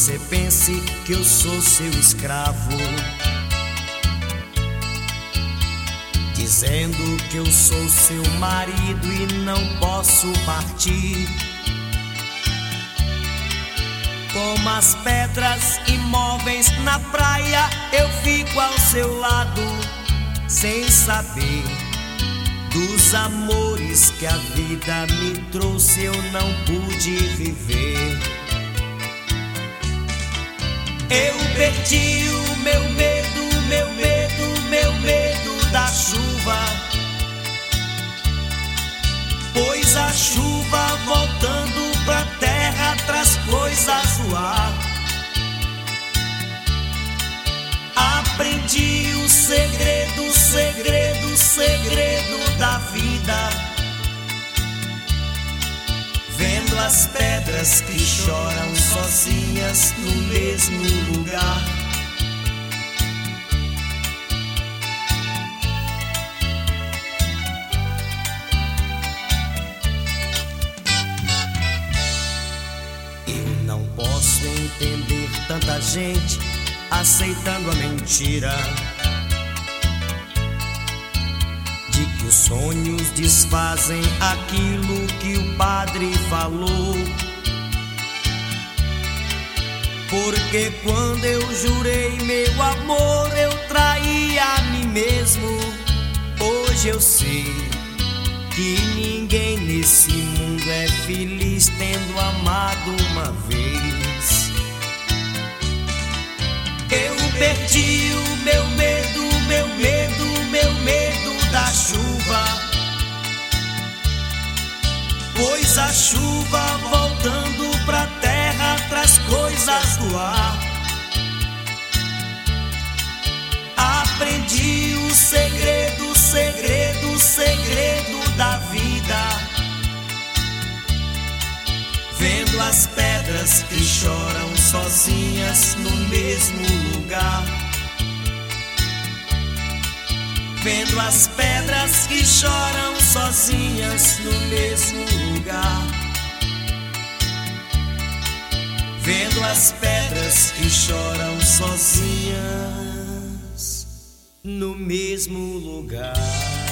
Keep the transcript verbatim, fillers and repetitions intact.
você pense que eu sou seu escravo, dizendo que eu sou seu marido e não posso partir. Como as pedras imóveis na praia, eu fico ao seu lado, sem saber dos amores que a vida me trouxe, eu não pude viver. Eu perdi o meu medo, meu medo, meu medo da chuva, pois a chuva voltando pra terra traz coisas do ar. Aprendi o segredo, segredo, segredo da vida, vendo as pedras que choram sozinhas no mesmo lugar. Eu não posso entender tanta gente aceitando a mentira de que os sonhos desfazem aquilo que o padre falou. Porque quando eu jurei meu amor, eu traí a mim mesmo. Hoje eu sei que ninguém nesse mundo é feliz tendo amado uma vez. Eu perdi o meu medo, meu medo, meu medo da chuva, pois a chuva voltando pra terra traz coisas do ar. Aprendi o segredo, segredo, segredo da vida, vendo as pedras que choram sozinhas no mesmo lugar. Vendo as pedras que choram sozinhas no mesmo lugar. Vendo as pedras que choram sozinhas no mesmo lugar.